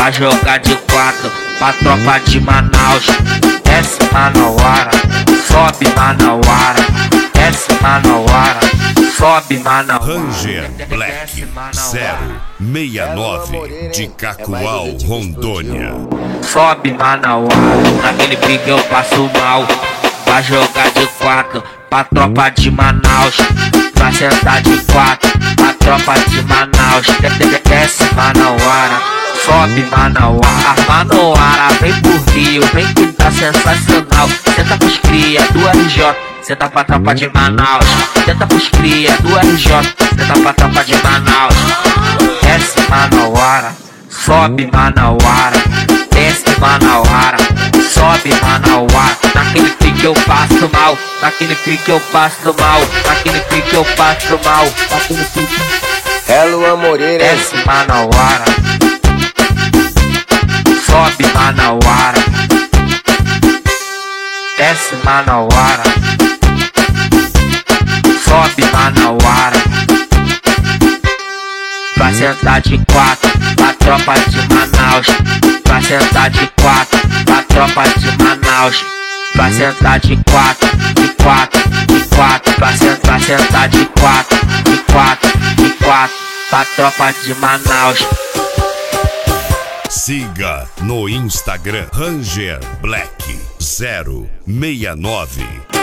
pra jogar de quatro, pra tropa de Manaus. Desce Manauara, sobe Manauara, desce Manauara, sobe Manauara. Ranger Black 069 de Cacoal, Rondônia. Sobe Manauara, naquele pique eu passo mal. Pra jogar de quatro, pra tropa de Manaus. Pra sentar de quatro, pra tropa de Manaus. Desce Manauara, sobe Manauara. Manauara, vem por Rio, vem que tá sensacional. Senta pros cria do RJ, senta pra tropa de Manaus. Senta pros cria do RJ, senta pra tropa de Manaus. Desce Manauara, sobe Manauara, desce Manauara, sobe Manauara. Naquele pique eu passo mal, naquele pique eu passo mal, naquele pique eu passo mal, naquele pique. É Luan Moreira. Desce Manauara, sobe Manauara, desce Manauara, sobe Manauara. Pra sentar de quatro, pra tropa de Manaus. Pra sentar de quatro, pra tropa de Manaus. Pra sentar de quatro, de quatro, de quatro. Pra sentar de quatro, de quatro, de quatro. Pra tropa de Manaus. Siga no Instagram Ranger Black 069.